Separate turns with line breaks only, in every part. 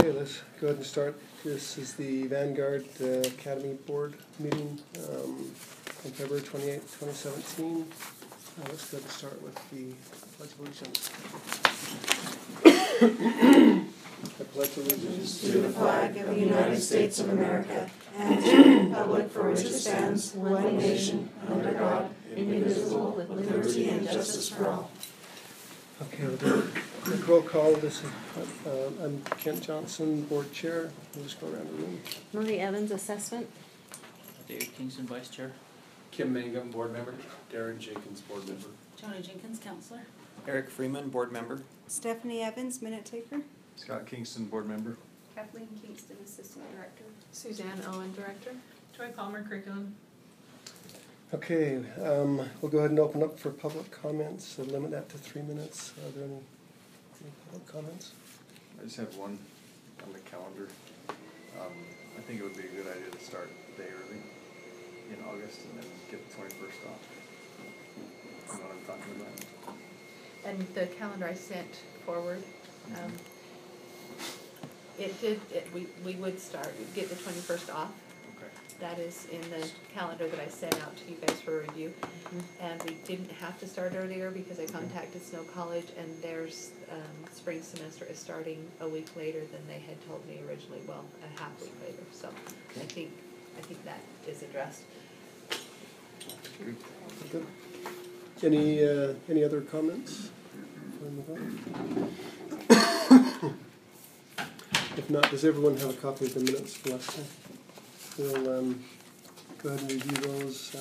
Okay, let's go ahead and start. This is the Vanguard Academy Board meeting on February 28, 2017. Let's go ahead and start with the Pledge of Allegiance. I pledge allegiance
to the flag of the United States of America and to the republic for which it stands, one nation, under God, indivisible, with liberty and justice for all.
Okay, we'll do a roll call. This is, I'm Kent Johnson, Board Chair. We'll just go around the room.
Marie Evans, Assessment.
David Kingston, Vice Chair.
Kim Mangum, Board Member. Darren Jenkins, Board Member.
Johnny Jenkins, Counselor.
Eric Freeman, Board Member.
Stephanie Evans, Minute Taker.
Scott Kingston, Board Member.
Kathleen Kingston, Assistant Director.
Suzanne Owen, Director. Troy Palmer, Curriculum.
Okay, we'll go ahead and open up for public comments. So limit that to 3 minutes. Are there any public comments?
I just have one on the calendar. I think it would be a good idea to start a day early in August and then get the 21st off. You know what I'm talking about?
And the calendar I sent forward, we would get the 21st off.
Okay.
That is in the calendar that I sent out to you guys for review. And we didn't have to start earlier because I contacted Snow College and their spring semester is starting a week later than they had told me originally, well, a half week later. So I think that is addressed.
Good. Any other comments? If not, does everyone have a copy of the minutes from last time? We'll go ahead and review those.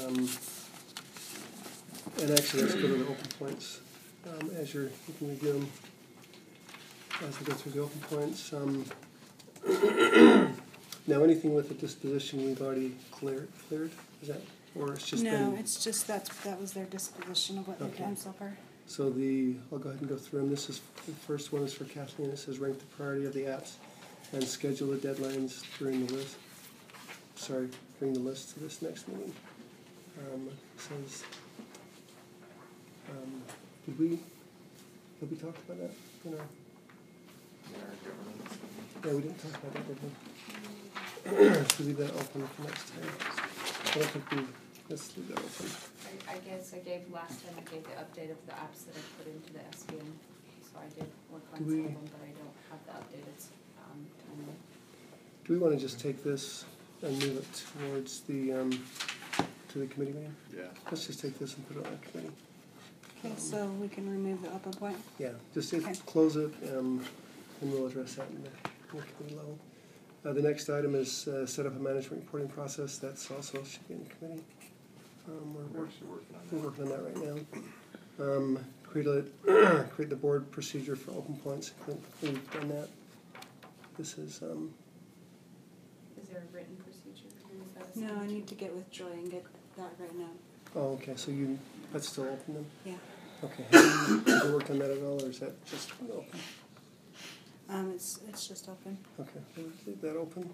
And actually, let's go to the open points. You can review them as we go through the open points. Now, anything with the disposition we've already cleared? Is that, or it's just
No,
been...
it's just that was their disposition of what they've done so far.
So I'll go ahead and go through them. The first one is for Kathleen. It says rank the priority of the apps and schedule the deadlines during the list. Bring the list to this next meeting. It says, have we talked about that? Yeah, we didn't talk about that, did we? So leave that open for next time. Let's leave that open.
I guess last time I gave the update of the apps that I put into the SVN, so I did work on some of them, but I don't have the updated timeline.
Do we want to just take this and move it towards the to the committee meeting?
Yeah.
Let's just take this and put it on the committee.
Okay, so we can remove the open point?
Yeah, just
Okay.
close it, and we'll address that in the committee level. The next item is set up a management reporting process. That's also should be in the committee. We're working on that right now. Create the board procedure for open points. We've done that. This is...
Is there a written procedure? Or is that
No, I need to get with Joy and get that right now.
Oh, okay, so that's still open then?
Yeah.
Okay, have you worked on that at all, or is that just open?
It's just open.
Okay, we'll leave that open.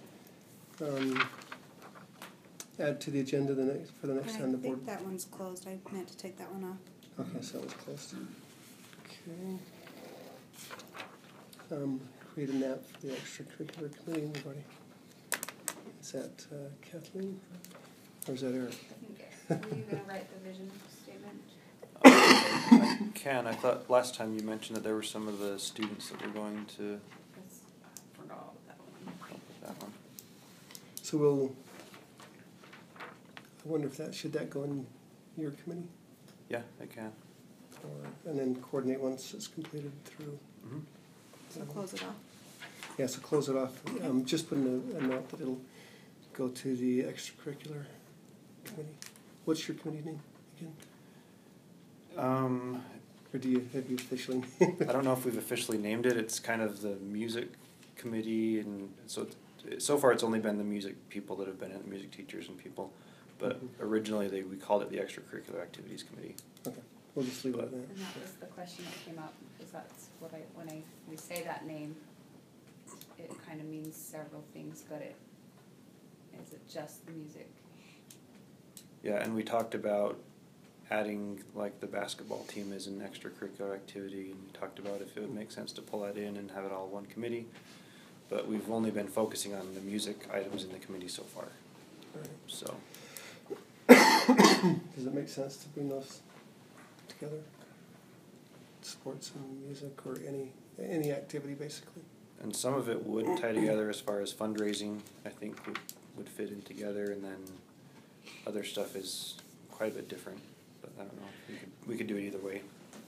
Add to the agenda for the next time the
I
board.
think that one's closed. I meant to take that one off.
Okay, so that was closed. Okay. Create a NAP for the extracurricular committee. We've already. Is that Kathleen? Or is that Eric?
Were you going to write the vision statement?
I can. I thought last time you mentioned that there were some of the students that were going to
I forgot that one.
help with that one.
So I wonder if should that go in your committee?
Yeah, I can.
And then coordinate once it's completed through.
Mm-hmm.
So close it off.
Yeah, so close it off. Just put in a note that it'll go to the extracurricular committee. What's your committee name again? Or have you officially?
I don't know if we've officially named it. It's kind of the music committee, and so far it's only been the music people that have been in it, music teachers and people. But originally we called it the extracurricular activities committee.
Okay, we'll just leave it at that.
And that was the question that came up, because that's what when we say that name, it kind of means several things, but is it just the music?
Yeah, and we talked about adding like the basketball team as an extracurricular activity, and we talked about if it would make sense to pull that in and have it all one committee. but we've only been focusing on the music items in the committee so far,
All right.
so.
Does it make sense to bring those together? Sports and music, or any activity, basically?
And some of it would tie together as far as fundraising, I think would fit in together, and then other stuff is quite a bit different, but I don't know, we could do it either way.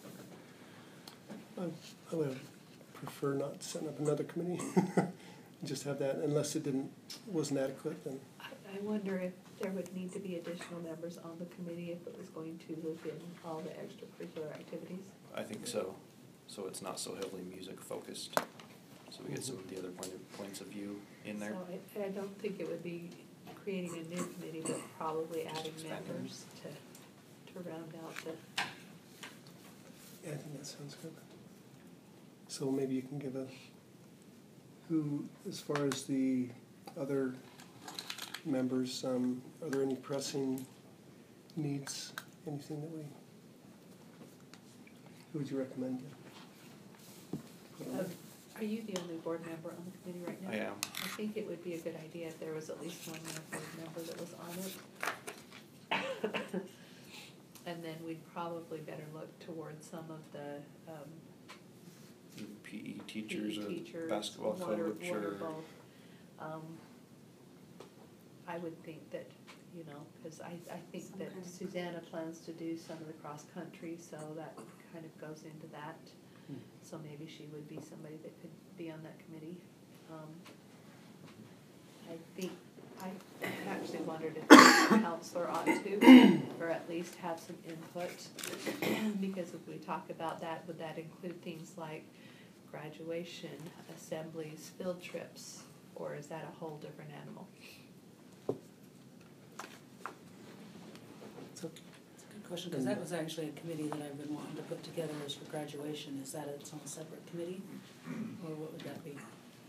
I would prefer not to set up another committee, just have that, unless it wasn't adequate, then.
I wonder if there would need to be additional members on the committee if it was going to loop in all the extracurricular activities.
I think so, so it's not so heavily music focused, so we get some of the other points of view in there.
So I don't think it would be creating a new committee, but probably adding
Expanding.
members to round out the.
Yeah, I think that sounds good. So maybe you can give who, as far as the other members, are there any pressing needs, anything that who would you recommend?
Are you the only board member on the committee right now?
I am.
I think it would be a good idea if there was at least one more board member that was on it. And then we'd probably better look towards some of the,
PE teachers
PE
or
teachers,
basketball
water
coach or.
both. I would think that, you know, cause I think
Some
that
kind of-
Susanna plans to do some of the cross-country, so that kind of goes into that.
Hmm.
So maybe she would be somebody that could be on that committee. I actually wondered if the counselor ought to, or at least have some input. Because if we talk about that, would that include things like graduation, assemblies, field trips, or is that a whole different animal?
So,
That's a good question, because that was actually a committee that I've been wanting to put together as for graduation. Is that its own separate committee, or what would that be?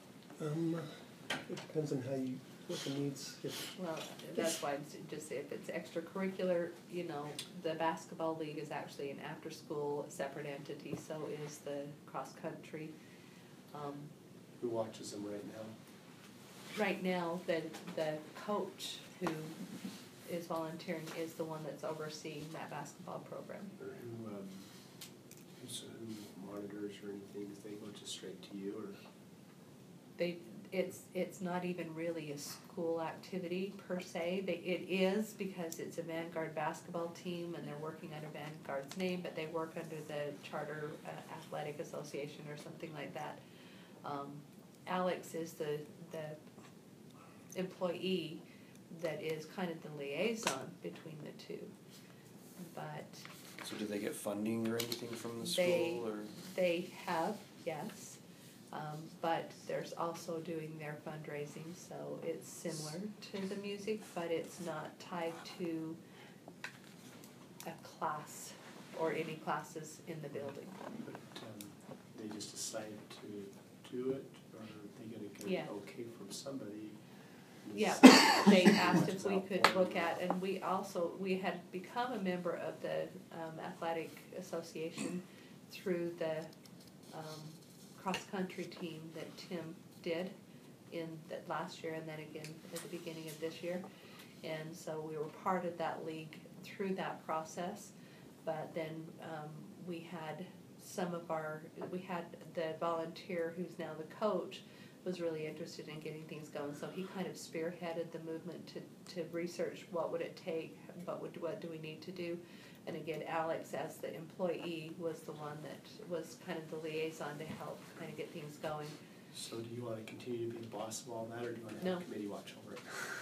it depends on what the needs,
Well, that's why I'm just if it's extracurricular, you know, the basketball league is actually an after-school separate entity, so is the cross-country.
Who watches them right now?
Right now, the coach who is volunteering is the one that's overseeing that basketball program.
Or who monitors or anything? Do they go just straight to you, or?
It's not even really a school activity per se. It is because it's a Vanguard basketball team and they're working under Vanguard's name, but they work under the Charter Athletic Association or something like that. Alex is the employee that is kind of the liaison between the two. But
So do they get funding or anything from the
They-
school, or?
they have, yes. But there's also doing their fundraising, so it's similar to the music, but it's not tied to a class or any classes in the building.
But they just decide to do it, or are they gonna get
Yeah.
an okay from somebody?
Yeah, they asked if we could look at, and we had become a member of the athletic association through the cross-country team that Tim did in that last year and then again at the beginning of this year. And so we were part of that league through that process, but then we had the volunteer who's now the coach was really interested in getting things going, so he kind of spearheaded the movement to research what would it take, what do we need to do. And again, Alex, as the employee, was the one that was kind of the liaison to help kind of get things going.
So do you wanna continue to be the boss of all that, or do you wanna have
No.
a committee watch over it?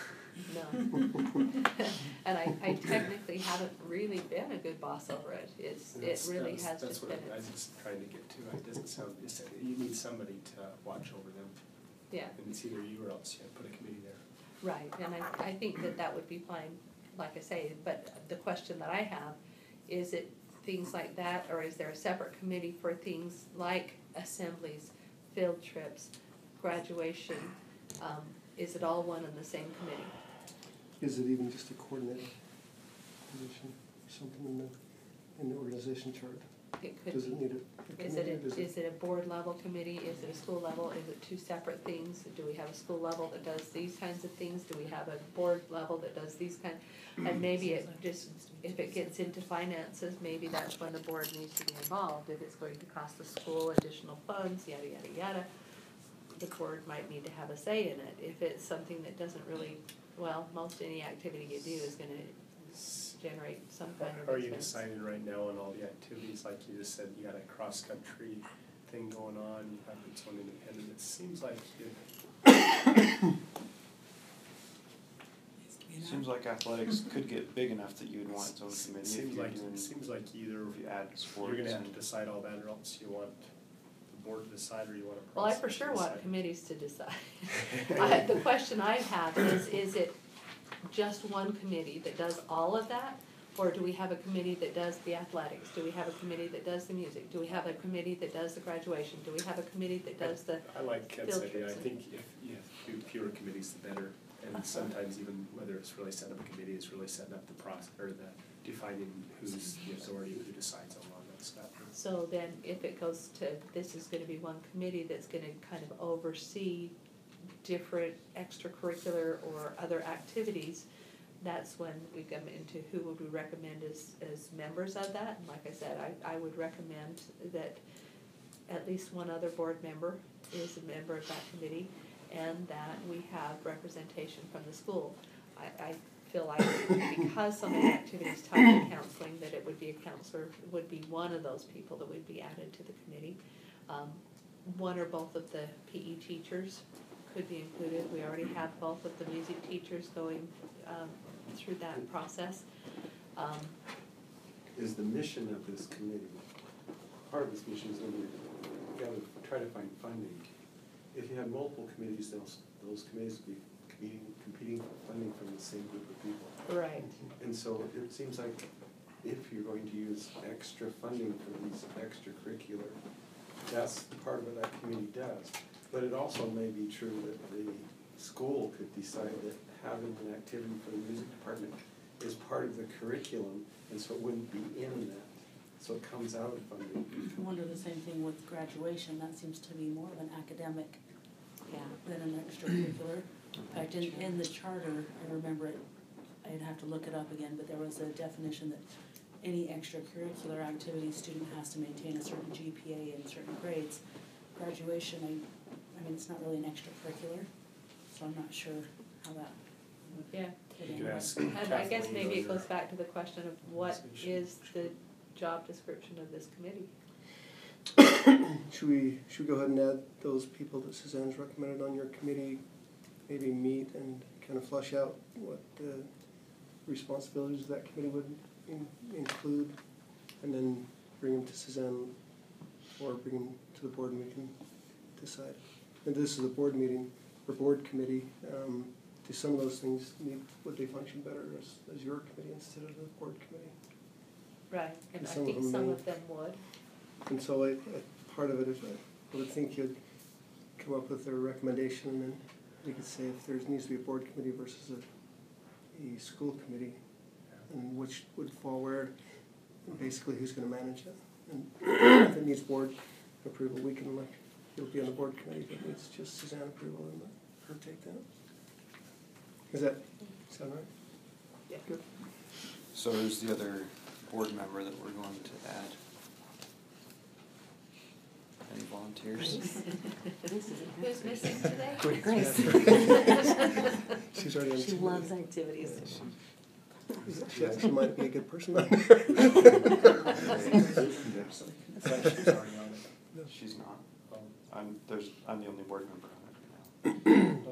No. And I technically haven't really been a good boss over it. It really has
That's
just
what
been,
I was just trying to get to. It doesn't sound, you need somebody to watch over them,
yeah,
and it's either you or else you put a committee there.
right. And I think that would be fine, like I say, but the question that I have, is it things like that, or is there a separate committee for things like assemblies, field trips, graduation? Is it all one and the same committee?
is it even just a coordinator position, or something in the organization chart?
It could
Does it
be.
need a
Is
committee?
it
or does
is it a board level committee, is it a school level, is it two separate things? Do we have a school level that does these kinds of things, do we have a board level that does these kind? And maybe it just, if it gets into finances, maybe that's when the board needs to be involved, if it's going to cost the school additional funds, yada, yada, yada. The board might need to have a say in it, if it's something that doesn't really, well, most any activity you do is gonna generate some kind of
Are you
expense.
deciding right now on all the activities, like you just said, you got a cross-country thing going on, you have its own independent, it seems like
Seems like athletics could get big enough that you would want its own committee if
seems
you're
like,
doing,
it seems like either
if you add sports
you're gonna have to
and-
decide all that, or else you want the board to decide, or you want a
Well, I
process
for
to
sure want
decide.
committees to decide. The question I have is it just one committee that does all of that? Or do we have a committee that does the athletics? Do we have a committee that does the music? Do we have a committee that does the graduation? Do we have a committee that does the,
I like Ken's
field
idea, I
trips.
think if you have fewer committees, the better. And sometimes even whether it's really setting up a committee, it's really setting up the process, or the defining who's the authority, who decides on all that stuff.
so then if it goes to, this is gonna be one committee that's gonna kind of oversee different extracurricular or other activities, that's when we come into who would we recommend as members of that. And like I said, I would recommend that at least one other board member is a member of that committee, and that we have representation from the school. I feel like because so many activities tied to counseling, that it would be a counselor, would be one of those people that would be added to the committee. One or both of the PE teachers could be included. We already have both of the music teachers going through that process.
Is the mission of this committee, part of this mission is going to be, you gotta try to find funding. If you had multiple committees, those committees would be competing for funding from the same group of people.
Right.
And so it seems like if you're going to use extra funding for these extracurricular, that's part of what that committee does. But it also may be true that the school could decide that having an activity for the music department is part of the curriculum, and so it wouldn't be in that. So it comes out of funding.
I wonder the same thing with graduation, that seems to be more of an academic than an extracurricular. In fact, in the charter, I remember it, I'd have to look it up again, but there was a definition that any extracurricular activity student has to maintain a certain GPA and certain grades. Graduation, I mean, it's not really an extracurricular, so I'm not sure how that would
Yeah.
fit
You
in.
could ask
And I guess
Kathleen
maybe it
or
goes back to the question of what
organization.
is the job description of this committee?
Should we go ahead and add those people that Suzanne's recommended on your committee, maybe meet and kind of flush out what the responsibilities of that committee would include, and then bring them to Suzanne or bring them to the board and we can decide. And this is a board meeting, or board committee, do some of those things would they function better as your committee instead of the board committee?
Right, and I
Some of
think
them
some
may.
of them would.
And so part of it is, I would think you'd come up with a recommendation, and then you could say if there needs to be a board committee versus a school committee, and which would fall where, and basically who's gonna manage it. And if it needs board approval, we can you'll be on the board committee, if it needs just Suzanne approval, and let her take that. Does that sound right?
Yeah.
Good.
So who's the other board member that we're going to add? Any volunteers?
Who's missing today?
Grace.
She's already on
She
two
loves
meetings.
activities.
She actually might be a good person on there.
It's like she's already on it.
She's not.
Oh.
I'm the only board member on it right now.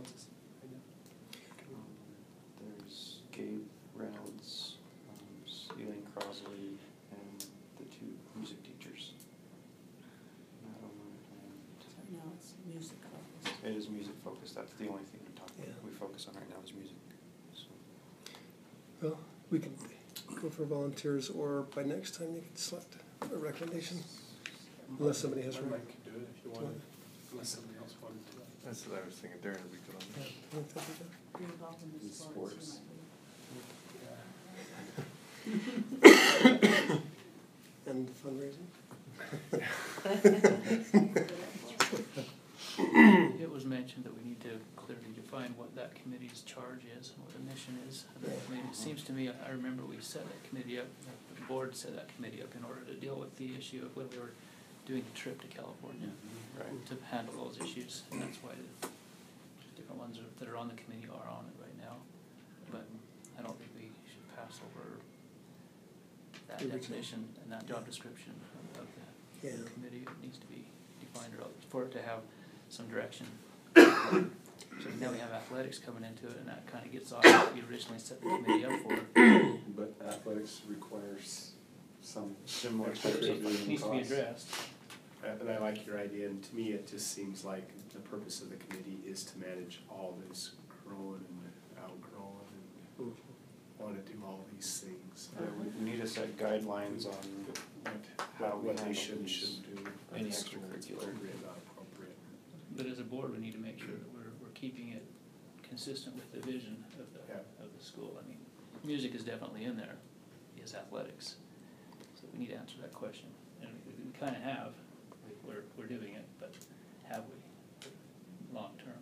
There's Gabe Reynolds, Elaine Crosley, and the two music teachers. Madam
Right now it's music focused.
and it is music focused, that's the only thing
Yeah.
we focus on right now is music. So,
Well, we could go for volunteers, or by next time you could select a recommendation, unless somebody has.
I might could do it if you wanted, unless somebody else wanted to.
That's what I was thinking, Darren would be good on
Yeah,
that.
I think that'd be good.
If you're involved in the
In
sports, you
sports.
might be.
And fundraising.
It was mentioned that we need to clearly define what that committee's charge is and what the mission is. And I mean, it seems to me, I remember we set that committee up, the board set that committee up in order to deal with the issue of when we were doing the trip to California,
Right.
to handle those issues. And that's why the different ones that are on the committee are on it right now. But I don't think we should pass over that
The original.
definition and that job description of
Yeah.
the committee. It needs to be defined or for it to have some direction. So now we have athletics coming into it, and that kind of gets off what we originally set the committee up for.
But athletics requires some
Similar
So it
extracurricular
needs to be
costs.
addressed.
And I like your idea, and to me, it just seems like the purpose of the committee is to manage all this growing and outgrowing and wanna do all these things.
Yeah, we need to set guidelines on how we
What they
handle
should and
these.
shouldn't do.
Any
at school, what's
extracurricular.
appropriate, not appropriate.
But as a board, we need to make sure that we're keeping it consistent with the vision
Yeah.
of the school. I mean, music is definitely in there, is athletics. So we need to answer that question. And we kind of have, we're doing it, but have we, long term?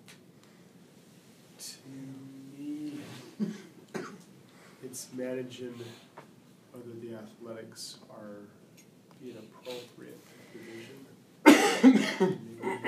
To me, it's managing whether the athletics are the appropriate division.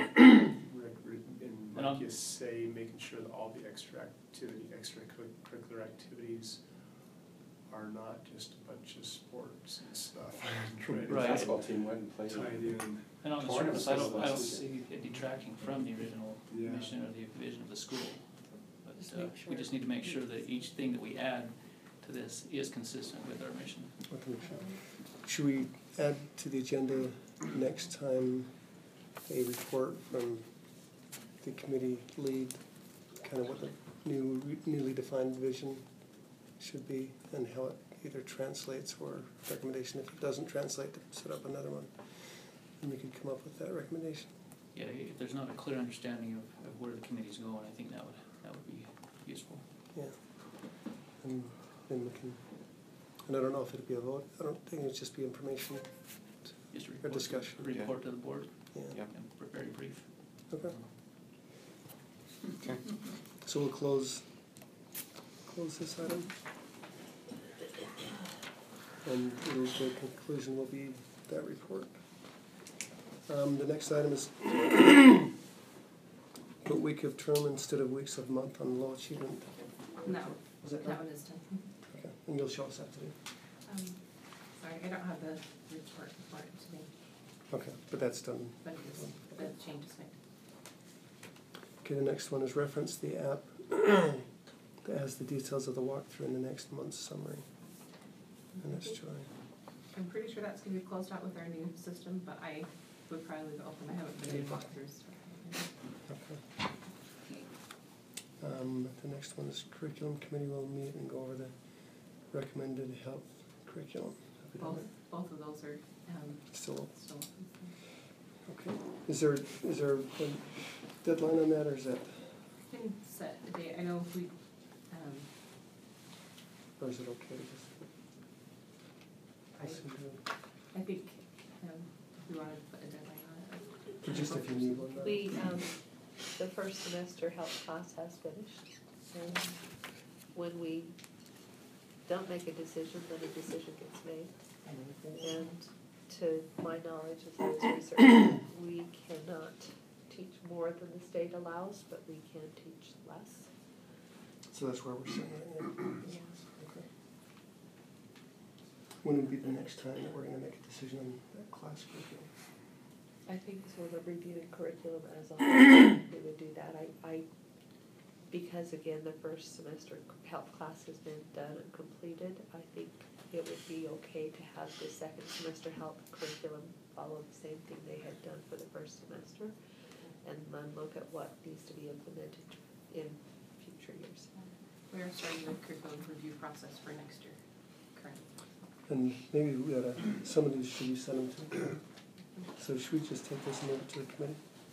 And like you say, making sure that all the extracurricular activities are not just a bunch of sports and stuff.
The
Right.
basketball team went and played.
Tied in.
And on the
Tournaments
surface, I don't
was
see it detracting from the original
Yeah.
mission or the vision of the school.
Just
But
make
we
sure.
just need to make sure that each thing that we add to this is consistent with our mission.
Should we add to the agenda next time a report from the committee lead, kind of what the newly defined vision should be and how it either translates or recommendation, if it doesn't translate, to set up another one? And we could come up with that recommendation.
Yeah, if there's not a clear understanding of where the committee's going, I think that would be useful.
Yeah. And then we can, and I don't know if it'd be a vote, I don't think it'd just be information.
Just a
Or
report,
discussion.
report to the board,
Yeah.
Yep.
and we're very brief.
Okay.
Okay.
So we'll close this item. And the conclusion will be that report. The next item is put week of term instead of weeks of month on low achievement.
No,
Is that
that
right?
one is done.
Okay, and you'll show us that today.
Sorry, I don't have the report for it today,
Okay, but that's done.
but it is, the change is made.
Okay, the next one is reference the app that has the details of the walkthrough in the next month's summary. And that's Joy.
I'm pretty sure that's gonna be closed out with our new system, but I would probably leave it open, I haven't been able to walk through.
Okay. The next one is curriculum committee will meet and go over the recommended health curriculum. Have we done
Both of those are,
that? Still,
still.
okay. Is there a deadline on that, or is that,
Can set a date, I know if we,
or is it okay to just? listen to it?
I think, if we wanted to put a deadline on it.
Or just if you need one.
We, the first semester health class has finished. And when we don't make a decision, then a decision gets made. And to my knowledge, as far as research, we cannot teach more than the state allows, but we can teach less.
So that's where we're sitting right now.
Yeah.
Okay. When would be the next time that we're gonna make a decision on that class curriculum?
I think sort of reviewing curriculum as a whole, we would do that. I, because again, the first semester health class has been done and completed, I think it would be okay to have the second semester health curriculum follow the same thing they had done for the first semester, and then look at what needs to be implemented in future years.
We are starting the curriculum review process for next year, currently.
And maybe we oughta, some of these should we send them to? So should we just take this and move it to the committee?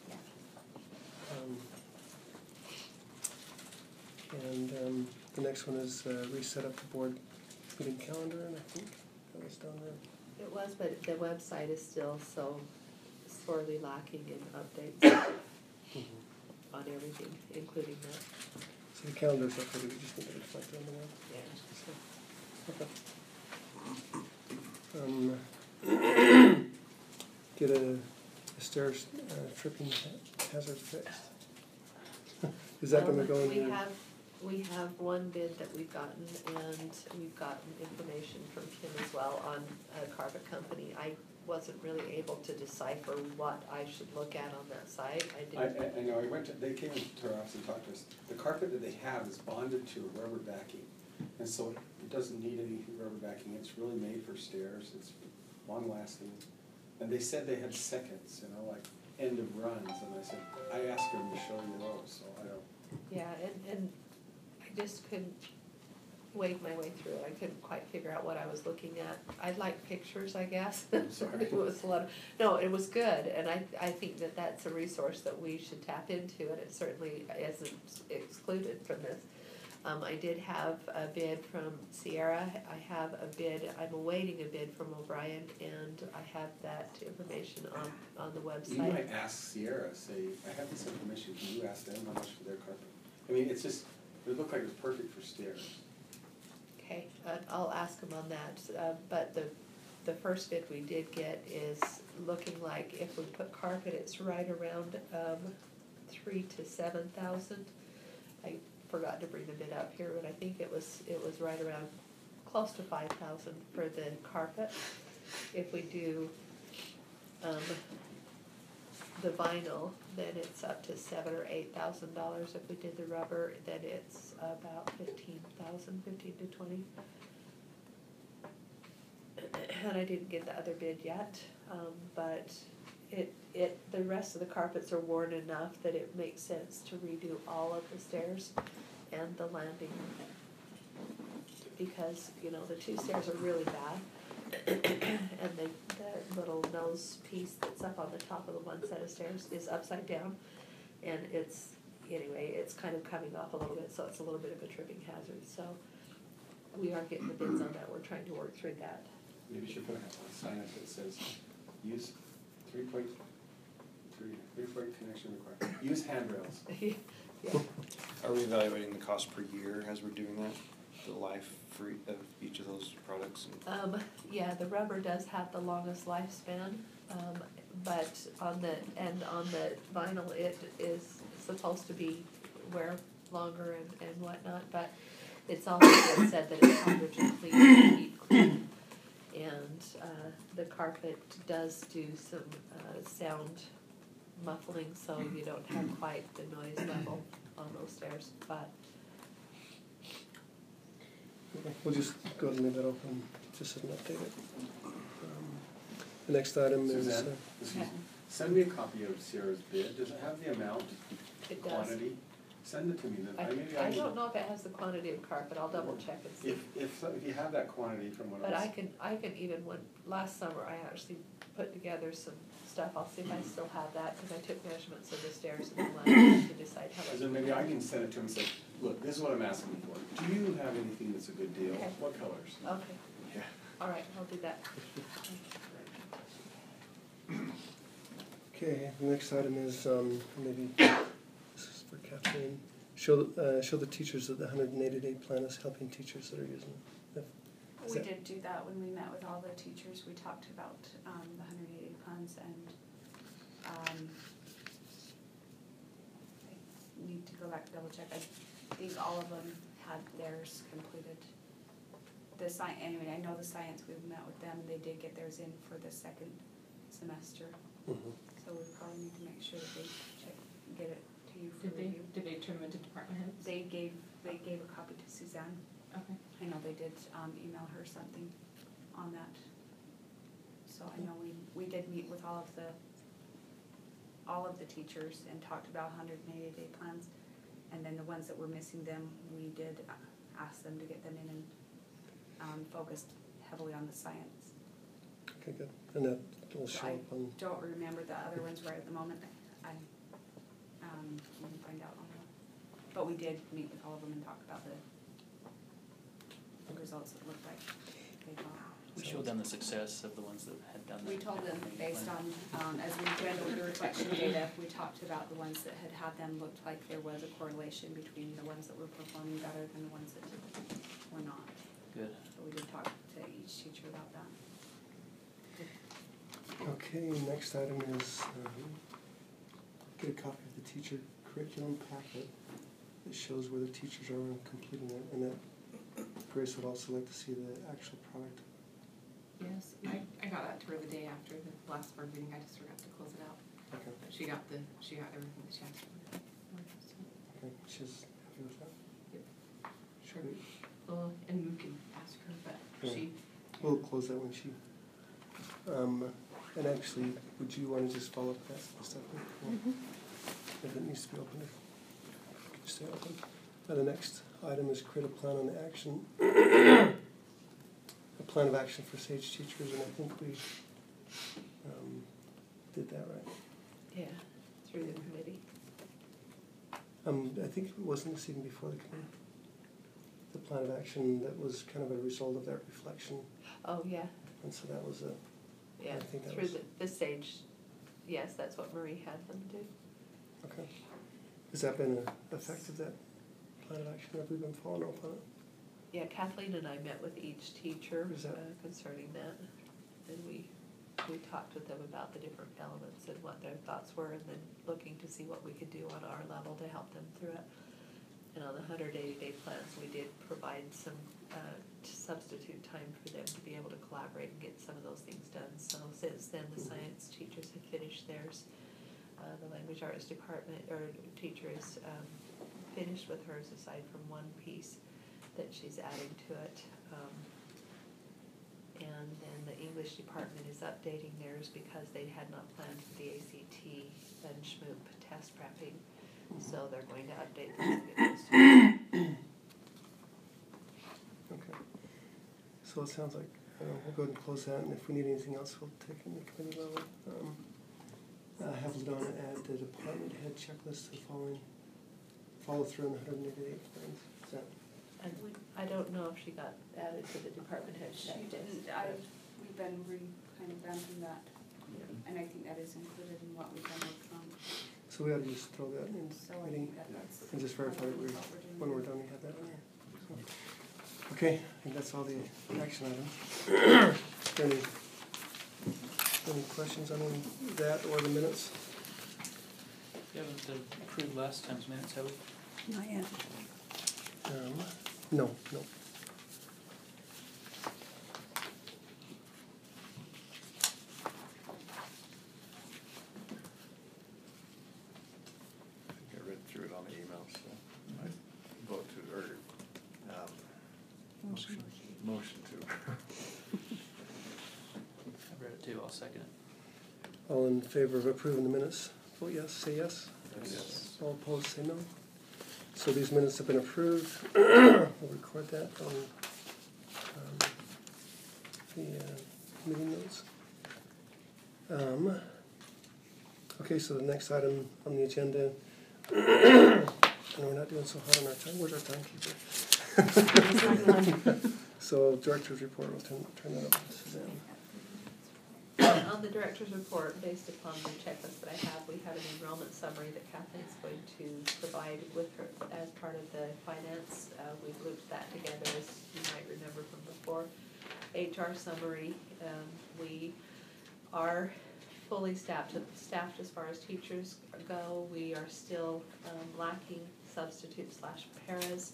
And the next one is reset up the board meeting calendar, and I think that was down there.
It was, but the website is still so sorely lacking in updates on everything, including that.
So the calendar's okay, we just need to reflect on the web.
Yeah.
Get a stairs tripping hazard fixed. Is that gonna go in your?
We have one bid that we've gotten, and we've gotten information from Kim as well on a carpet company. I wasn't really able to decipher what I should look at on that site.
I know, they came to our office and talked to us. The carpet that they have is bonded to a rubber backing, and so it doesn't need any rubber backing. It's really made for stairs, it's long lasting. And they said they had seconds, like end of runs, and I said, I asked them to show you those, so I don't.
Yeah, and I just couldn't wade my way through it. I couldn't quite figure out what I was looking at. I like pictures, I guess.
I'm sorry.
It was a lot of, no, it was good, and I think that that's a resource that we should tap into, and it certainly isn't excluded from this. I did have a bid from Sierra. I have a bid, I'm awaiting a bid from O'Brien, and I have that information on the website.
You might ask Sierra, say, I have this information, can you ask them how much for their carpet? I mean, it's just, it looked like it was perfect for stairs.
Okay, I'll ask them on that, but the first bid we did get is looking like if we put carpet, it's right around 3,000 to 7,000. I forgot to bring the bid up here, but I think it was right around close to 5,000 for the carpet. If we do the vinyl, then it's up to $7,000 or $8,000. If we did the rubber, then it's about 15,000, 15 to 20. And I didn't get the other bid yet, but the rest of the carpets are worn enough that it makes sense to redo all of the stairs and the landing. Because, the two stairs are really bad. And the little nose piece that's up on the top of the one set of stairs is upside down. And it's kind of coming off a little bit, so it's a little bit of a tripping hazard. So we are getting the bids on that. We're trying to work through that.
Maybe you should put a sign up that says, use three-point connection required. Use handrails.
Yeah.
Are we evaluating the cost per year as we're doing that? The life for of each of those products?
Yeah, the rubber does have the longest lifespan, but on the vinyl, it is supposed to be wear longer and whatnot, but it's also been said that it's harder to clean and keep clean. And the carpet does do some sound muffling, so you don't have quite the noise level on those stairs, but.
We'll just go ahead and leave that open, just as an update. The next item is.
Suzanne, excuse me. Send me a copy of Sierra's bid. Does it have the amount,
It does.
quantity? Send it to me, then
I don't know if it has the quantity of carpet, I'll double check and see.
If you have that quantity from one of
But
us.
I can even, last summer, I actually put together some stuff, I'll see if I still have that, because I took measurements of the stairs and the line to decide how much.
Then maybe I can send it to him and say, look, this is what I'm asking for. Do you have anything that's a good deal?
Okay.
What colors?
Okay,
Yeah.
all right, I'll do that.
Okay, the next item is, maybe, this is for Kathleen. Show the teachers that the 180-day plan is helping teachers that are using it.
We did do that when we met with all the teachers. We talked about the 180 plans, and I need to go back and double check. I think all of them had theirs completed. Anyway, I know the science, we've met with them, and they did get theirs in for the second semester. So we probably need to make sure that they get it to you for review.
Did they turn them into department heads?
They gave a copy to Suzanne.
Okay.
I know they did email her something on that. So I know we did meet with all of the teachers and talked about 180-day plans. And then the ones that were missing them, we did ask them to get them in and focused heavily on the science.
Okay, good. And that will show
I
up on.
don't remember the other ones right at the moment. I we can find out on that. But we did meet with all of them and talk about the results that looked like they got.
We showed them the success of the ones that had done that.
We told them
different
based
plan.
on, as we dwindled the reflection data, we talked about the ones that had them looked like there was a correlation between the ones that were performing better than the ones that were not.
Good.
So we did talk to each teacher about that.
Okay, next item is, get a copy of the teacher curriculum packet that shows where the teachers are in completing it, and that Grace would also like to see the actual product.
Yes, I got that to her the day after the last board meeting, I just forgot to close it out.
Okay.
But she got everything that she asked for.
Okay, she's happy with that?
Sure. Well, and we can ask her, but
Yeah. We'll close that when she, and actually, would you wanna just follow up that stuff? If it needs to be opened, could you stay open? The next item is create a plan on action. A plan of action for SAGE teachers, and I think we, did that right.
Yeah, through the committee.
I think it wasn't this even before the committee. The plan of action that was kind of a result of that reflection,
Oh, yeah,
and so that was a,
yeah,
I think that
through
was-
the stage, yes, that's what Marie had them do.
okay. Has that been effective, that plan of action? Have we been following up on it?
Yeah, Kathleen and I met with each teacher
Is that-
concerning that, and we talked with them about the different elements and what their thoughts were, and then looking to see what we could do on our level to help them through it. And on the 180-day plans, we did provide some substitute time for them to be able to collaborate and get some of those things done. So since then, the science teachers have finished theirs. The language arts department, or teacher is finished with hers, aside from one piece that she's adding to it. And then the English department is updating theirs because they had not planned for the ACT and SHMOOP test prepping. So they're going to update those and get those to
Okay. So it sounds like, we'll go ahead and close that, and if we need anything else, we'll take it in the committee level. Have Ladonna add the department head checklist to follow through on the 188 plans. Is that?
And I don't know if she got added to the department head
She
checklist.
didn't, we've been kind of ramping that, and I think that is included in what we've been working on.
So we ought to just throw that in
So I
committee
think that's.
and just verify that
what we're doing.
when we're done, we have that on here. So, okay, I think that's all the action items. Any questions on that or the minutes?
We haven't approved last time's minutes, have we?
Not yet.
No.
I think I read through it on the email, so I vote to, or, motion to.
I've read it too, I'll second it.
All in favor of approving the minutes, vote yes, say yes.
Yes.
All opposed, say no. So these minutes have been approved. We'll record that on the meeting notes. Okay, so the next item on the agenda, and we're not doing so hot on our time. Where's our timekeeper? So director's report, we'll turn that over to Suzanne.
On the director's report, based upon the checklist that I have, we have an enrollment summary that Kathleen's going to provide with her as part of the finance. We've looped that together, as you might remember from before. HR summary, we are fully staffed as far as teachers go. We are still lacking substitute/paras.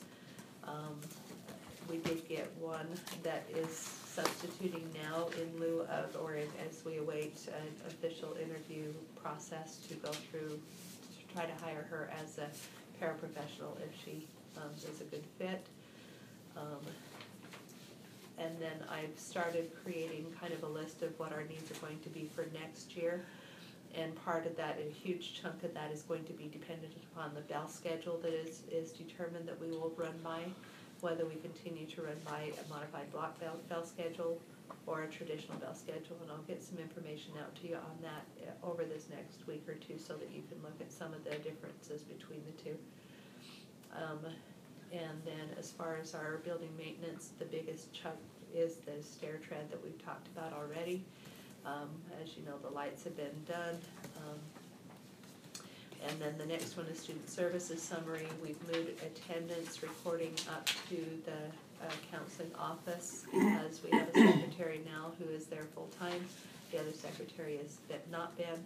We did get one that is substituting now in lieu of, or as we await an official interview process to go through to try to hire her as a paraprofessional if she is a good fit. And then I've started creating kind of a list of what our needs are going to be for next year. And part of that, a huge chunk of that is going to be dependent upon the bell schedule that is determined that we will run by, whether we continue to run by a modified block bell schedule or a traditional bell schedule. And I'll get some information out to you on that over this next week or two so that you can look at some of the differences between the two. And then as far as our building maintenance, the biggest chunk is the stair tread that we've talked about already. As you know, the lights have been done. And then the next one is student services summary. We've moved attendance recording up to the counseling office because we have a secretary now who is there full-time. The other secretary has not been.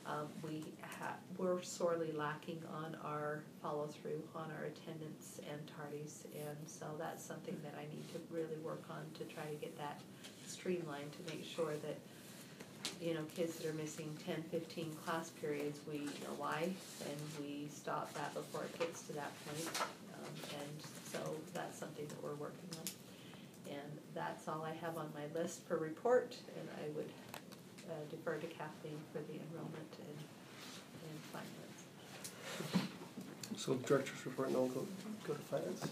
We're sorely lacking on our follow-through on our attendance and tardies, and so that's something that I need to really work on to try to get that streamlined to make sure that, you know, kids that are missing 10, 15 class periods, we know why, and we stop that before it gets to that point. And so that's something that we're working on. And that's all I have on my list for report, and I would defer to Kathleen for the enrollment and finance.
So director's report, and I'll go to finance.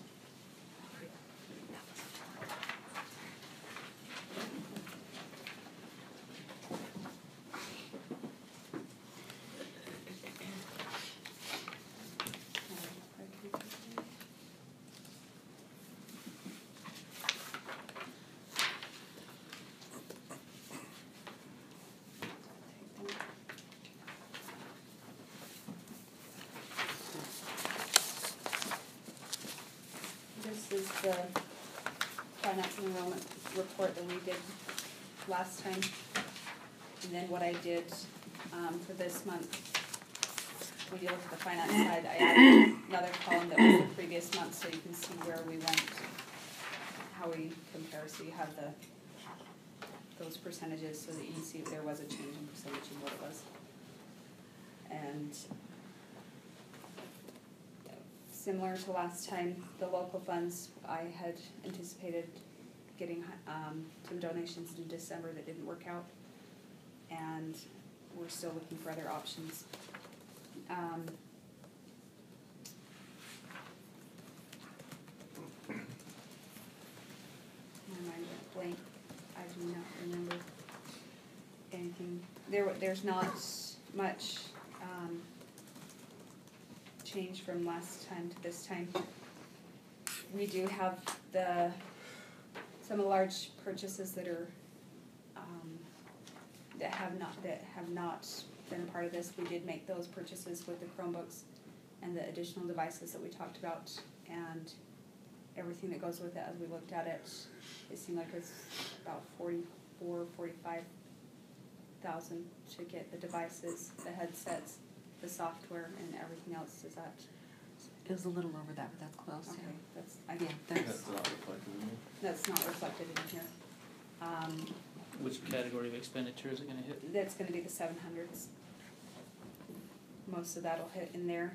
This is the finance and enrollment report that we did last time. And then what I did for this month, when you look at the finance side, I added another column that was the previous month so you can see where we went, how we compare. So you have those percentages so that you can see if there was a change in percentage and what it was. And similar to last time, the local funds, I had anticipated getting some donations in December that didn't work out, and we're still looking for other options. My mind went blank. I do not remember anything. There's not much change from last time to this time. We do have some of the large purchases that are that have not been a part of this. We did make those purchases with the Chromebooks and the additional devices that we talked about and everything that goes with it. As we looked at it, it seemed like it's about $45,000 to get the devices, the headsets, the software, and everything else. Is that?
It was a little over that, but that's close.
Okay, that's,
That's not reflected in here.
that's not reflected in here.
Which category of expenditure is it gonna hit?
That's gonna be the 700s. Most of that'll hit in there.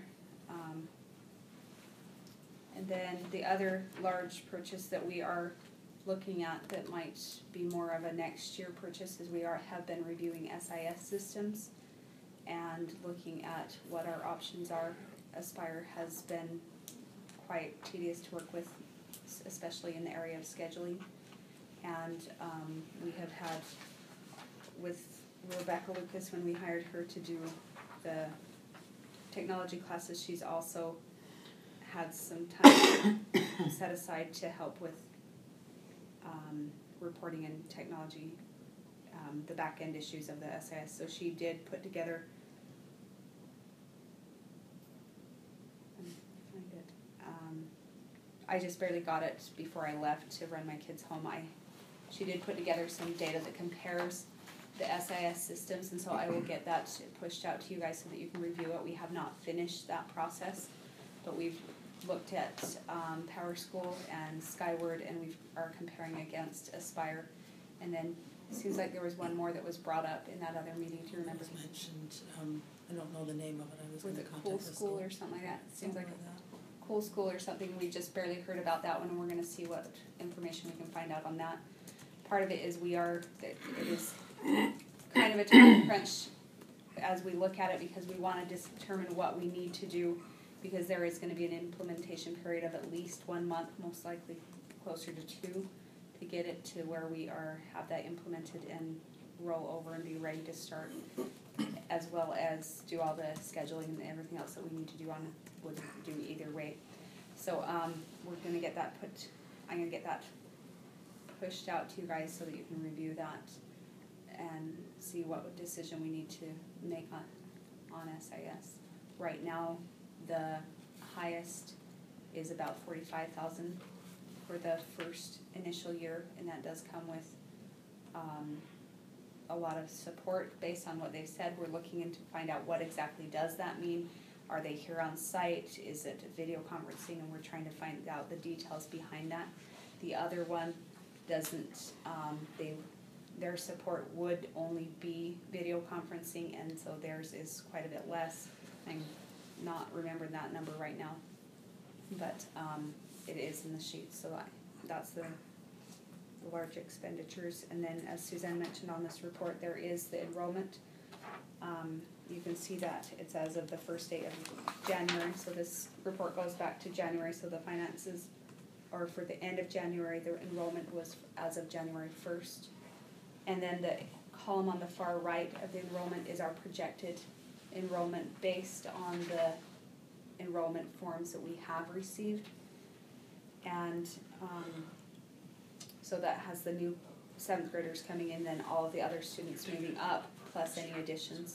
And then the other large purchase that we are looking at that might be more of a next year purchase is we have been reviewing SIS systems and looking at what our options are. Aspire has been quite tedious to work with, especially in the area of scheduling. And we have had, with Rebecca Lucas, when we hired her to do the technology classes, she's also had some time set aside to help with reporting and technology, the back end issues of the SIS. So she did put together I just barely got it before I left to run my kids home. She did put together some data that compares the SIS systems, and so I will get that pushed out to you guys so that you can review it. We have not finished that process, but we've looked at PowerSchool and Skyward, and we are comparing against Aspire. And then it seems like there was one more that was brought up in that other meeting. Do you remember?
It was mentioned, I don't know the name of it, I was
Was
gonna
it
contact
Cool
the
School or something like that? It seems like
that.
Cool School or something. We just barely heard about that one, and we're going to see what information we can find out on that. Part of it is it is kind of a time crunch as we look at it because we want to determine what we need to do because there is going to be an implementation period of at least 1 month, most likely closer to 2, to get it to where we have that implemented and roll over and be ready to start, as well as do all the scheduling and everything else that we need to do would do either way. So we're gonna get that I'm gonna get that pushed out to you guys so that you can review that and see what decision we need to make on SIS. Right now, the highest is about 45,000 for the first initial year, and that does come with a lot of support based on what they've said. We're looking into find out what exactly does that mean. Are they here on site? Is it video conferencing? And we're trying to find out the details behind that. The other one doesn't, their support would only be video conferencing, and so theirs is quite a bit less. I'm not remembering that number right now, but it is in the sheet, so that's the large expenditures. And then, as Suzanne mentioned on this report, there is the enrollment. You can see that it's as of the first day of January, so this report goes back to January, so the finances are for the end of January. The enrollment was as of January 1st. And then the column on the far right of the enrollment is our projected enrollment based on the enrollment forms that we have received. And so that has the new 7th graders coming in, then all of the other students moving up, plus any additions.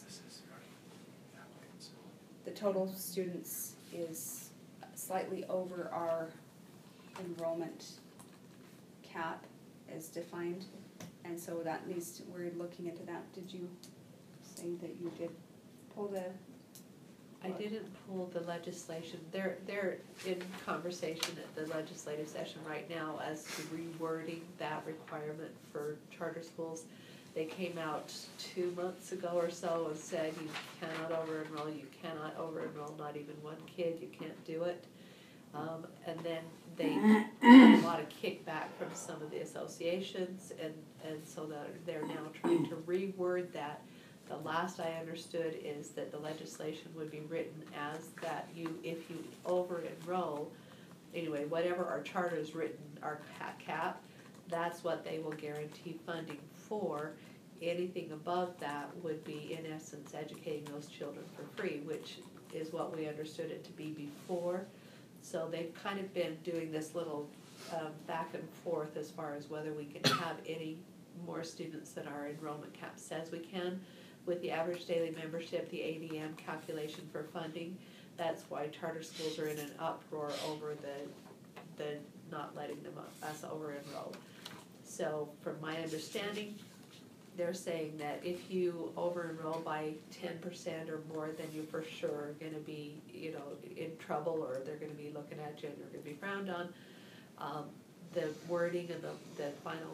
The total students is slightly over our enrollment cap as defined, and so that needs to, we're looking into that. Did you say that you did pull the?
I didn't pull the legislation. They're in conversation at the legislative session right now as to rewording that requirement for charter schools. They came out 2 months ago or so and said you cannot over-enroll, not even one kid, you can't do it. And then they had a lot of kickback from some of the associations, and so that they're now trying to reword that. The last I understood is that the legislation would be written as that if you over-enroll, anyway, whatever our charter is written, our cap, that's what they will guarantee funding for. Anything above that would be, in essence, educating those children for free, which is what we understood it to be before. So they've kind of been doing this little back and forth as far as whether we can have any more students than our enrollment cap says we can. With the average daily membership, the ADM calculation for funding, that's why charter schools are in an uproar over the not letting us over-enroll. So from my understanding, they're saying that if you over-enroll by 10% or more, then you for sure are gonna be, in trouble, or they're gonna be looking at you and you're gonna be frowned on. The wording and the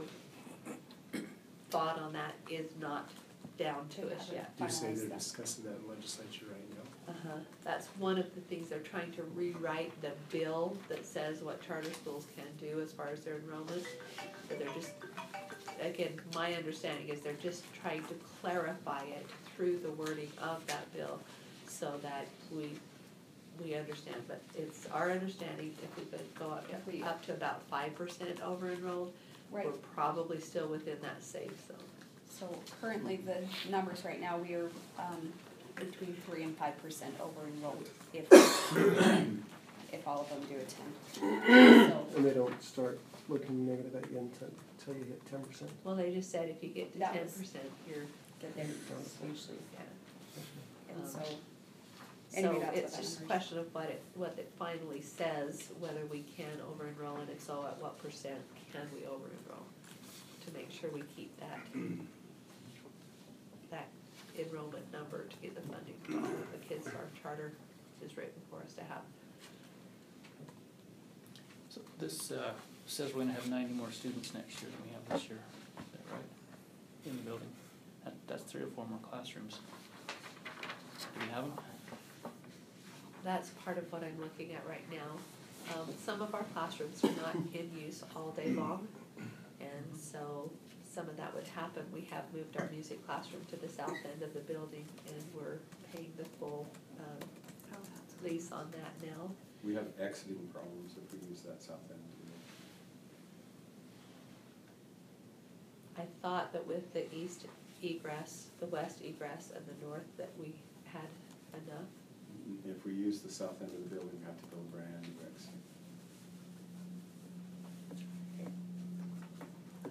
final thought on that is not down to us yet.
You say they're discussing that in legislature right now?
That's one of the things, they're trying to rewrite the bill that says what charter schools can do as far as their enrollment. But they're just, again, my understanding is they're just trying to clarify it through the wording of that bill so that we understand. But it's our understanding if we could go up to about 5% over-enrolled,
Right.
we're probably still within that safe zone.
So currently the numbers right now, we are between 3 and 5% over enrolled if all of them do attend. So
And they don't start looking negative at you until you hit 10%.
Well, they just said if you get to
That
10%,
was-
you're,
that they're usually, and so.
so
Anyway, that's
it's
what
just a
I'm-
question of what it finally says, whether we can over-enroll, and if so, at what percent can we over-enroll? To make sure we keep that enrollment number to get the funding for all of the kids our charter is written for us to have.
So this says we're gonna have 90 more students next year than we have this year, is that right? In the building, that's 3 or 4 more classrooms. Do we have them?
That's part of what I'm looking at right now. Some of our classrooms are not in use all day long, and so some of that would happen. We have moved our music classroom to the south end of the building, and we're paying the full lease on that now.
We have exiting problems if we use that south end.
I thought that with the east egress, the west egress, and the north, that we had enough.
If we use the south end of the building, we have to build brand new exit.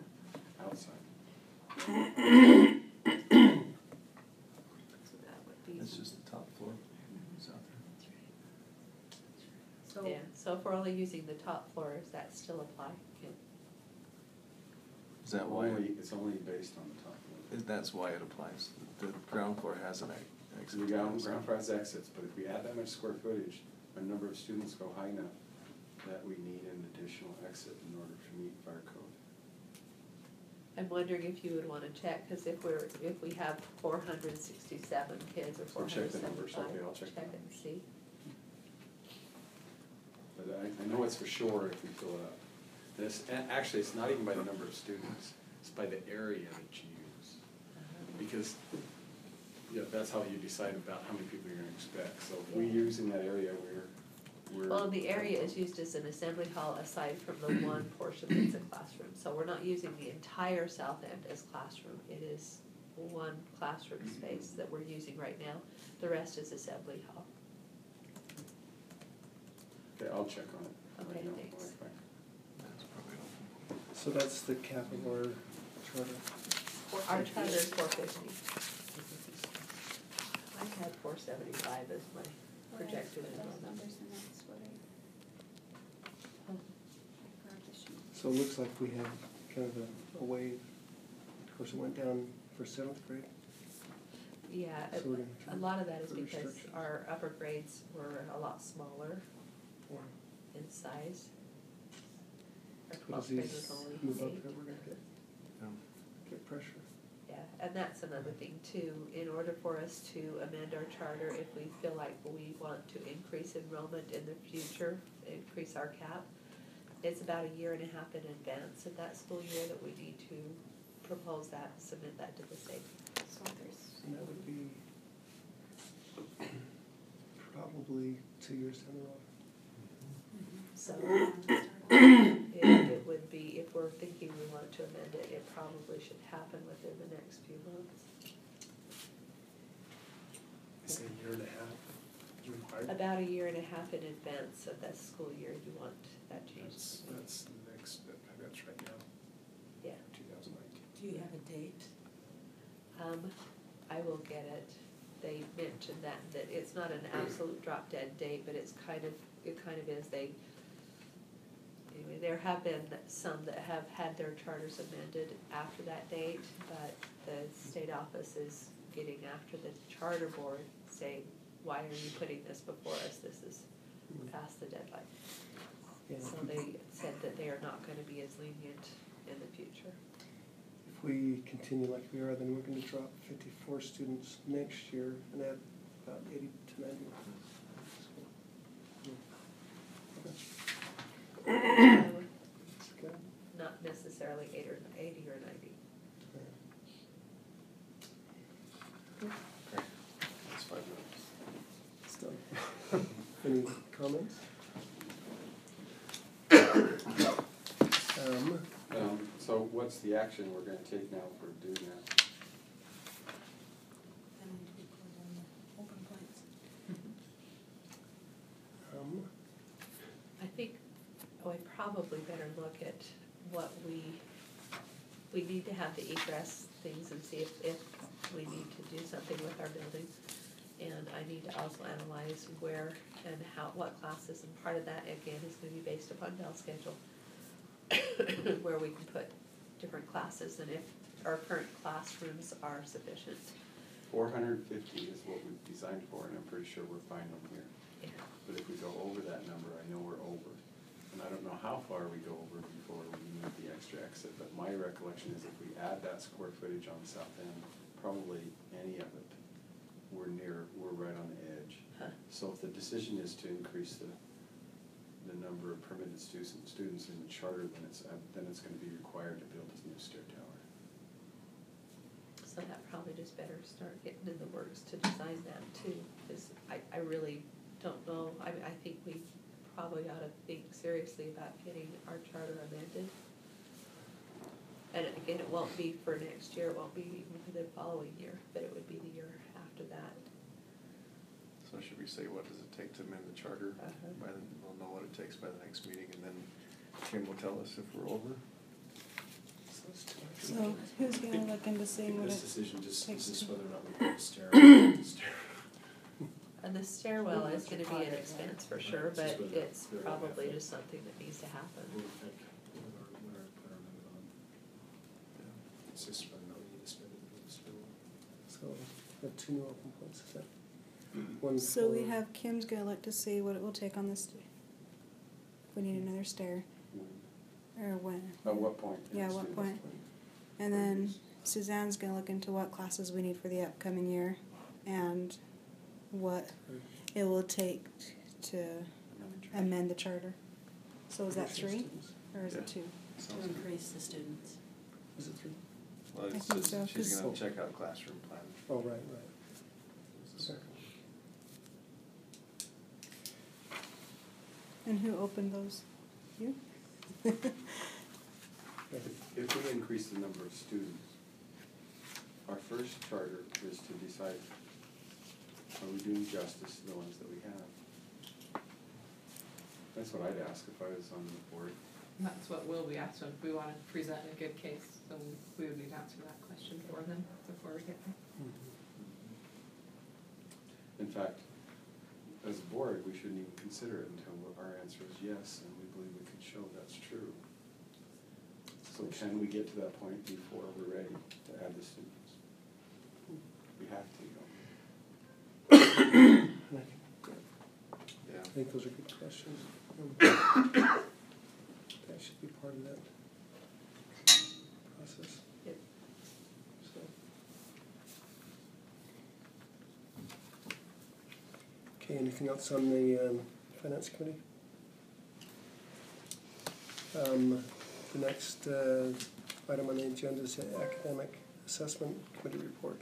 So if we're only using the top floor, does that still apply?
Is that why,
It's only based on the top floor.
that's why it applies? The ground floor has an exit.
The ground floor has exits, but if we add that much square footage, a number of students go high enough that we need an additional exit in order to meet fire code.
I'm wondering if you would wanna check, cause if we have 467 kids or
So check the
475,
numbers, okay, I'll check the
check it
numbers.
and see.
But I know it's for sure if we fill it up. Actually, it's not even by the number of students, it's by the area that you use. Because, yeah, that's how you decide about how many people you're gonna expect. So if we use in that area, we're.
Well, the area is used as an assembly hall aside from the one portion that's a classroom. So we're not using the entire south end as classroom. It is one classroom space that we're using right now. The rest is assembly hall.
Okay, I'll check on it.
Okay,
Yeah,
thanks.
okay.
That's probably helpful.
So that's the cap of our charter.
Our charter is 450. I had 475 as my projected
Those
enrollment.
numbers and that's what I. for additional.
So it looks like we have kind of a wave. Of course, it went down for 7th grade.
Yeah,
So we're gonna
a lot of that is
put
because
restrictions.
our upper grades were a lot smaller
Yeah.
in size. Our
But as
12th grade
these
was only
move up
8.
there, we're gonna get pressure.
Yeah, and that's another thing too, in order for us to amend our charter, if we feel like we want to increase enrollment in the future, increase our cap, it's about 1.5 years in advance of that school year that we need to propose that, submit that to the state.
So there's.
And that would be probably 2 years down the road.
So it would be, if we're thinking we want to amend it, it probably should happen within the next few months.
Say a year and a half is required.
About 1.5 years in advance of that school year, you want that change.
That's the next, that's right now,
Yeah.
2019.
Do you have a date?
I will get it. They mentioned that it's not an absolute drop dead date, but it kind of is. Anyway, there have been some that have had their charters amended after that date, but the state office is getting after the charter board, saying, why are you putting this before us? This is past the deadline.
Yeah.
So they said that they are not gonna be as lenient in the future.
If we continue like we are, then we're gonna drop 54 students next year and add about 80 to 90. That's good.
Not necessarily 80 or 90.
That's 5 minutes.
It's done. Any comments?
So what's the action we're gonna take now for doing that?
I need to be clear on the open points.
I think we probably better look at what we need to have the egress things and see if we need to do something with our building. And I need to also analyze where and how, what classes, and part of that again is gonna be based upon Bell's schedule. Where we can put different classes and if our current classrooms are sufficient.
450 is what we've designed for, and I'm pretty sure we're fine on here.
Yeah.
But if we go over that number, I know we're over. And I don't know how far we go over before we need the extra exit, but my recollection is if we add that square footage on the south end, probably any of it, we're right on the edge.
Huh.
So if the decision is to increase the number of permitted students in the charter, then it's gonna be required to build this new stair tower.
So that probably just better start getting in the works to design that too, because I really don't know, I think we probably ought to think seriously about getting our charter amended. And again, it won't be for next year, it won't be even for the following year, but it would be the year after that.
So should we say, what does it take to amend the charter?
Uh-huh.
We'll know what it takes by the next meeting, and then Tim will tell us if we're over.
So who's gonna look into seeing what
This
it
decision just
takes
is
to-
whether or not we can stair.
And the stairwell is gonna be an
Required,
expense for sure,
It's just
but
whether
it's
they're
probably
gonna
just something that needs to happen.
We'll pick when our limit on. It's just fun, though, you just spend it in the school.
So we have 2 new open points, is that? One
So we
for-
have Kim's gonna look to see what it will take on this, if we need another stair, or when.
At what point?
Yeah, what point? And then Suzanne's gonna look into what classes we need for the upcoming year and what it will take to amend the charter. So is that 3 or is it 2?
To increase the students.
Is it 3?
Well,
I
it's
think
just,
so,
she's
'cause-
gonna check out classroom plan.
Oh, right.
It's the second
And who opened those? You?
If we increase the number of students, our first charter is to decide, are we doing justice to the ones that we have? That's what I'd ask if I was on the board.
That's what will be asked if we wanna present a good case, so we would need to answer that question for them before we get there.
In fact, as a board, we shouldn't even consider it until our answer is yes, and we believe we can show that's true. So can we get to that point before we're ready to add the students? We have to,
And I think those are good questions. That should be part of that process.
Yep.
So. Okay, anything else on the finance committee? The next item on the agenda is the academic assessment committee report.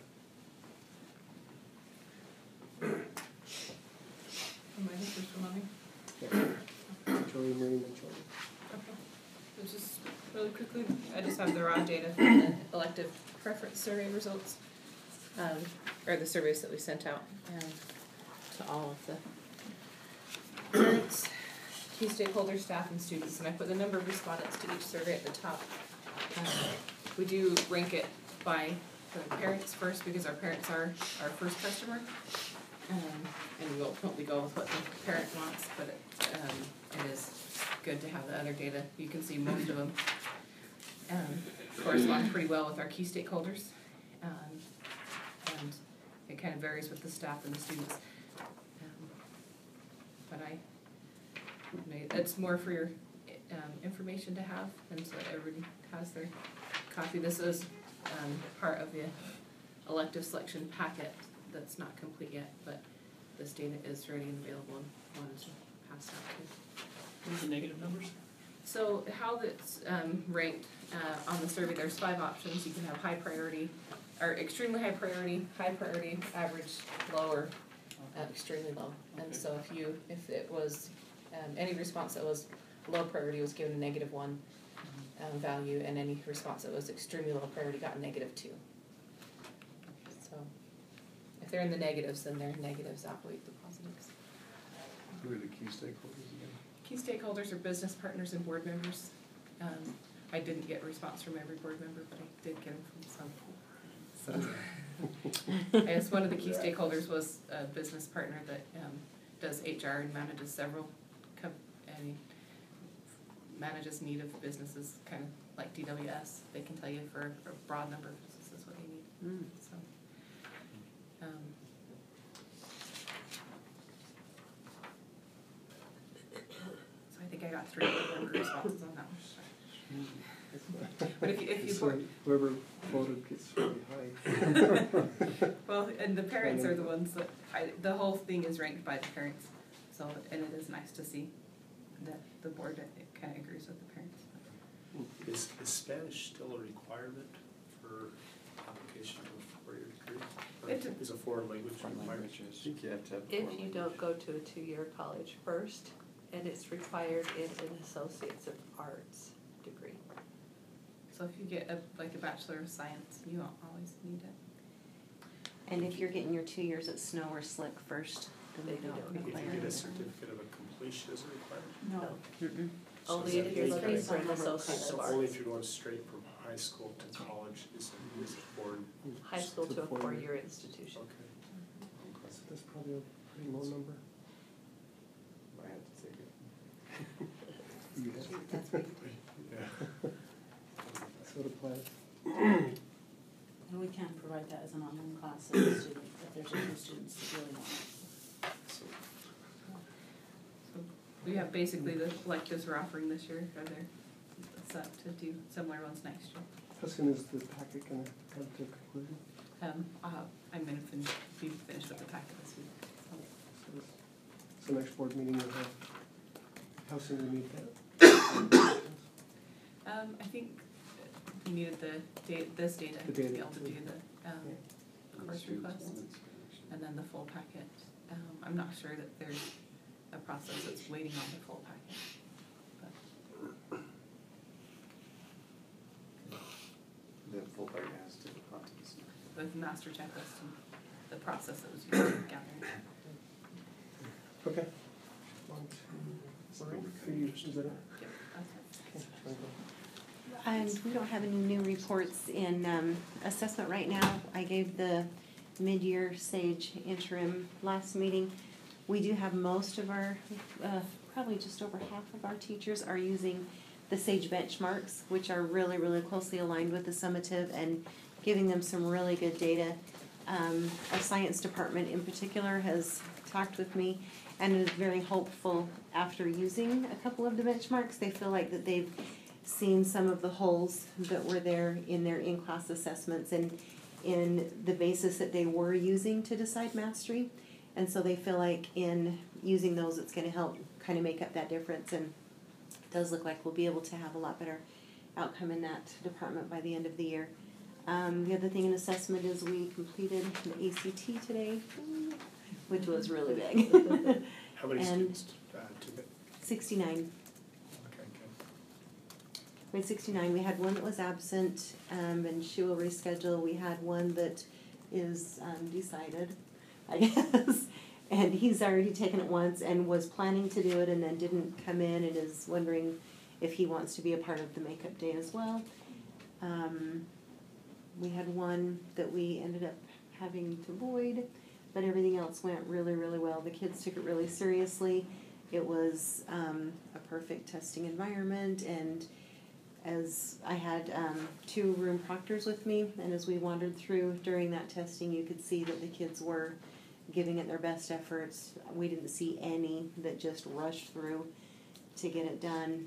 Am I the first one on here?
Joey, Maureen, and Joey.
Okay. So just really quickly, I just have the raw data from the elective preference survey results, or the surveys that we sent out to all of the parents, key stakeholders, staff, and students, and I put the number of respondents to each survey at the top. We do rank it by the parents first because our parents are our first customer, and we ultimately go with what the parent wants, but it is good to have the other data. You can see most of them correspond pretty well with our key stakeholders, and it kind of varies with the staff and the students. But it's more for your information to have, and so that everybody has their copy. This is part of the elective selection packet that's not complete yet, but this data is ready and available and wanted to pass out to.
What are the negative numbers?
So how that's ranked on the survey, there's 5 options. You can have high priority, or extremely high priority, average, low, or extremely low. And so if it was any response that was low priority was given a -1 value, and any response that was extremely low priority got a -2. So if they're in the negatives, then their negatives outweigh the positives.
Who are the key stakeholders again?
Key stakeholders are business partners and board members. I didn't get a response from every board member, but I did get them from some. So, I guess one of the key stakeholders was a business partner that does HR and manages several, manages need of businesses, kind of like DWS. They can tell you for a broad number of businesses what they need. So. So I think I got 3 board member responses on that one. But if you
So whoever voted gets really high.
well, and the parents are the ones that the whole thing is ranked by the parents. So, and it is nice to see that the board kind of agrees with the parents.
Is Spanish still a requirement for application of a 4-year degree? Or is a foreign language required?
I think you have to have.
If you don't go to a 2-year college first, and it's required in an Associates of Arts degree.
So if you get a Bachelor of Science, you won't always need it.
And if you're getting your 2 years at Snow or Slick first, then they don't
If
require
you get a
it.
certificate of a completion, is it required?
No.
So
Only
is
if
that-
you're
is
looking
that-
for an Associates
So
of
only
Arts.
if you're going straight from high school to college is it foreign?
High school to a 4-year institution.
Okay.
So that's probably a Pretty low number.
I have to take it.
You have it.
That's big.
Yeah.
So it applies.
And we can provide that as an online class if the student, if there's a few students that really want it.
So,
So we have basically the electives we're offering this year, are there set to do similar ones next year.
How soon is the packet gonna come to conclusion?
I'm gonna be finished with the packet this week.
So next board meeting will have, how soon do we need that?
I think we needed this data
The
to
data.
be able to do the course request, and then the full packet. I'm not sure that there's a process that's waiting on the full packet. But
the full packet has to the contents.
the master checklist and the process that was used in gathering.
Okay. 1, 2, 3, is that it?
Yep, that's it.
Okay.
And we don't have any new reports in assessment right now. I gave the mid-year SAGE interim last meeting. We do have most of our, probably just over half of our teachers are using the SAGE benchmarks, which are really, really closely aligned with the summative and giving them some really good data. Our science department in particular has talked with me and is very hopeful after using a couple of the benchmarks. They feel like that they've seen some of the holes that were there in their in-class assessments and in the basis that they were using to decide mastery. And so they feel like in using those, it's going to help kind of make up that difference. And it does look like we'll be able to have a lot better outcome in that department by the end of the year. The other thing in assessment is we completed the ACT today, which was really big.
How many
And
students took it?
69.
Okay, good.
We had 69. We had one that was absent, and she will reschedule. We had one that is decided, I guess, and he's already taken it once and was planning to do it and then didn't come in and is wondering if he wants to be a part of the makeup day as well. We had one that we ended up having to void, but everything else went really, really well. The kids took it really seriously. It was a perfect testing environment, and as I had 2 room proctors with me, and as we wandered through during that testing, you could see that the kids were giving it their best efforts. We didn't see any that just rushed through to get it done.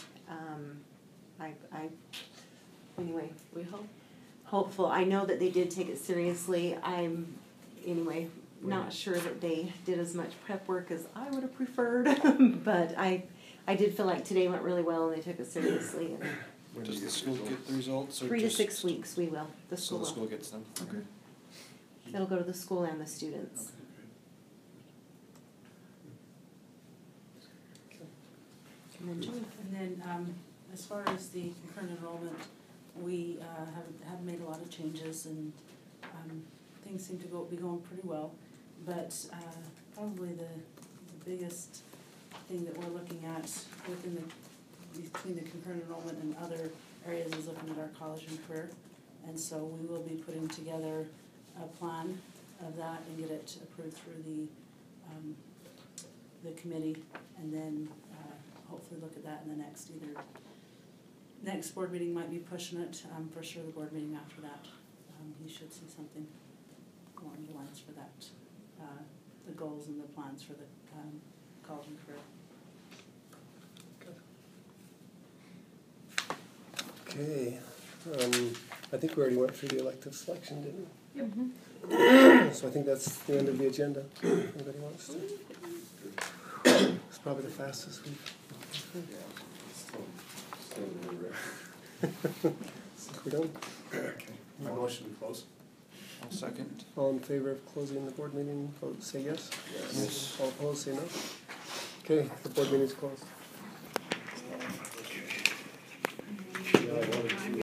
Anyway,
We hope.
hopeful. I know that they did take it seriously. I'm, anyway, not sure that they did as much prep work as I would have preferred, but I did feel like today went really well and they took it seriously. And
When do
Does
you
the
get
school
results?
get the results or
3 to
just?
6 weeks we will. The
So
school
the
will.
school gets them? Okay.
It'll go to the school and the students. And then Julie.
And then, as far as the concurrent enrollment, we have made a lot of changes and things seem to be going pretty well. But probably the biggest thing that we're looking at between the concurrent enrollment and other areas is looking at our college and career. And so we will be putting together a plan of that and get it approved through the committee, and then hopefully look at that in the next board meeting. Might be pushing it, for sure the board meeting after that. You should see something along the lines for that, the goals and the plans for the college and career.
Okay, I think we already went through the elective selection, didn't we?
Yep.
So I think that's the end of the agenda. Anybody wants to? It's probably the fastest we've.
Yeah, still in the red.
Think we're done?
Okay. My motion to close.
I'll second.
All in favor of closing the board meeting, vote say yes.
Yes.
All opposed, say no. Okay, the board meeting is closed.
Yeah, I wanted to